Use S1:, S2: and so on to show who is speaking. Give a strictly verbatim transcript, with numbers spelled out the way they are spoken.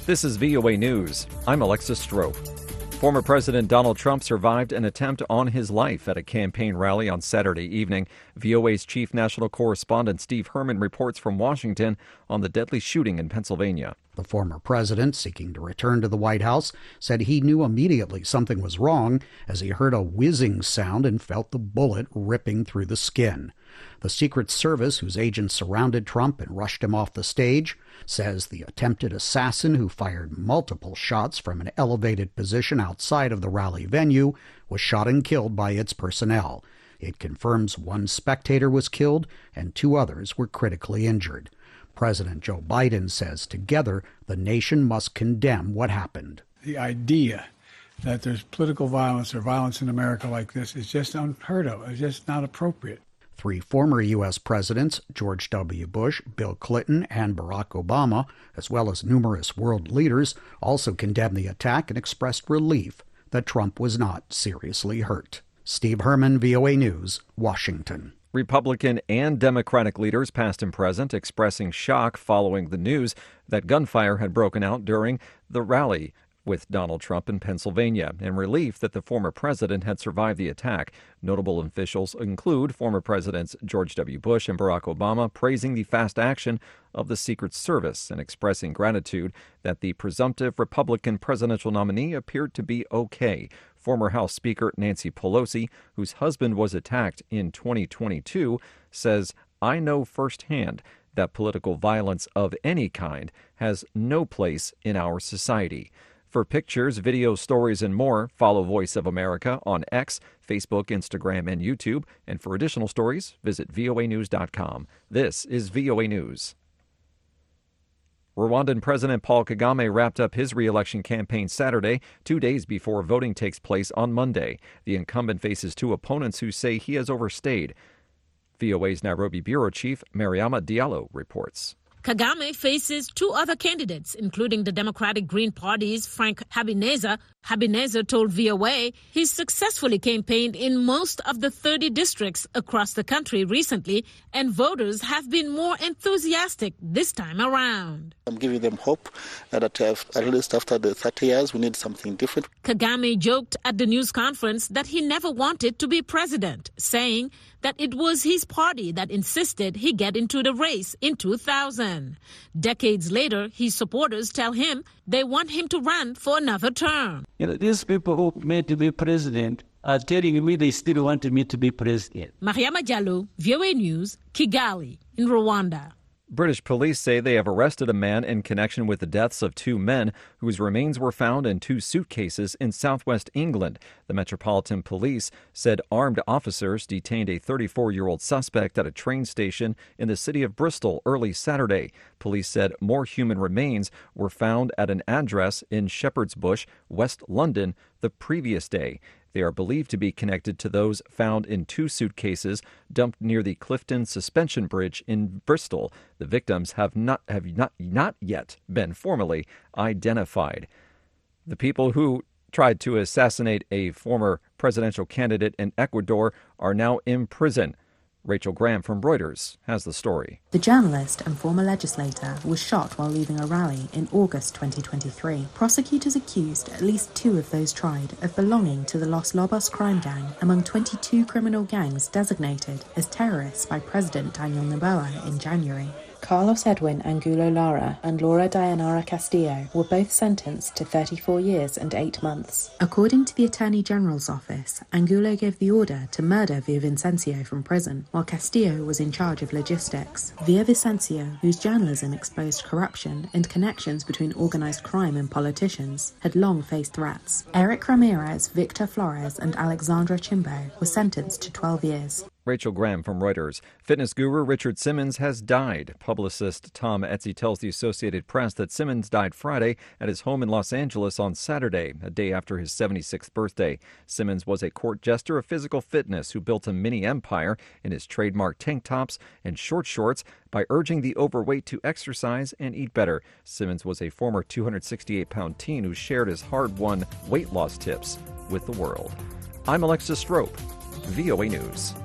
S1: This is V O A News. I'm Alexis Strope. Former President Donald Trump survived an attempt on his life at a campaign rally on Saturday evening. V O A's chief national correspondent Steve Herman reports from Washington on the deadly shooting in Pennsylvania.
S2: The former president, seeking to return to the White House, said he knew immediately something was wrong as he heard a whizzing sound and felt the bullet ripping through the skin. The Secret Service, whose agents surrounded Trump and rushed him off the stage, says the attempted assassin who fired multiple shots from an elevated position outside of the rally venue was shot and killed by its personnel. It confirms one spectator was killed and two others were critically injured. President Joe Biden says together the nation must condemn what happened.
S3: The idea that there's political violence or violence in America like this is just unheard of. It's just not appropriate.
S2: Three former U S presidents, George W. Bush, Bill Clinton, and Barack Obama, as well as numerous world leaders, also condemned the attack and expressed relief that Trump was not seriously hurt. Steve Herman, V O A News, Washington.
S1: Republican and Democratic leaders, past and present, expressing shock following the news that gunfire had broken out during the rally with Donald Trump in Pennsylvania, and relief that the former president had survived the attack. Notable officials include former Presidents George W. Bush and Barack Obama, praising the fast action of the Secret Service and expressing gratitude that the presumptive Republican presidential nominee appeared to be okay. Former House Speaker Nancy Pelosi, whose husband was attacked in twenty twenty-two, says, "I know firsthand that political violence of any kind has no place in our society." For pictures, videos, stories, and more, follow Voice of America on X, Facebook, Instagram, and YouTube. And for additional stories, visit V O A news dot com. This is V O A News. Rwandan President Paul Kagame wrapped up his re-election campaign Saturday, two days before voting takes place on Monday. The incumbent faces two opponents who say he has overstayed. V O A's Nairobi Bureau Chief Mariama Diallo reports.
S4: Kagame faces two other candidates, including the Democratic Green Party's Frank Habineza. Habineza told V O A he's successfully campaigned in most of the thirty districts across the country recently, and voters have been more enthusiastic this time around.
S5: I'm giving them hope that at least after the thirty years, we need something different.
S4: Kagame joked at the news conference that he never wanted to be president, saying that it was his party that insisted he get into the race in two thousand. Decades later, his supporters tell him they want him to run for another term.
S6: You know, these people who made to be president are telling me they still wanted me to be president.
S4: Mariama Diallo, V O A News, Kigali, in Rwanda.
S1: British police say they have arrested a man in connection with the deaths of two men whose remains were found in two suitcases in southwest England. The Metropolitan Police said armed officers detained a thirty-four-year-old suspect at a train station in the city of Bristol early Saturday. Police said more human remains were found at an address in Shepherd's Bush, West London, the previous day. They are believed to be connected to those found in two suitcases dumped near the Clifton Suspension Bridge in Bristol. The victims have not have not, not yet been formally identified. The people who tried to assassinate a former presidential candidate in Ecuador are now in prison. Rachel Graham from Reuters has the story.
S7: The journalist and former legislator was shot while leaving a rally in August twenty twenty-three. Prosecutors accused at least two of those tried of belonging to the Los Lobos crime gang, among twenty-two criminal gangs designated as terrorists by President Daniel Noboa in January. Carlos Edwin Angulo Lara and Laura Dayanara Castillo were both sentenced to thirty-four years and eight months. According to the Attorney General's office, Angulo gave the order to murder Villavicencio from prison, while Castillo was in charge of logistics. Villavicencio, whose journalism exposed corruption and connections between organised crime and politicians, had long faced threats. Eric Ramirez, Victor Flores and Alexandra Chimbo were sentenced to twelve years.
S1: Rachel Graham from Reuters. Fitness guru Richard Simmons has died. Publicist Tom Etzy tells the Associated Press that Simmons died Friday at his home in Los Angeles on Saturday, a day after his seventy-sixth birthday. Simmons was a court jester of physical fitness who built a mini empire in his trademark tank tops and short shorts by urging the overweight to exercise and eat better. Simmons was a former two hundred sixty-eight pound teen who shared his hard-won weight loss tips with the world. I'm Alexis Strope, V O A News.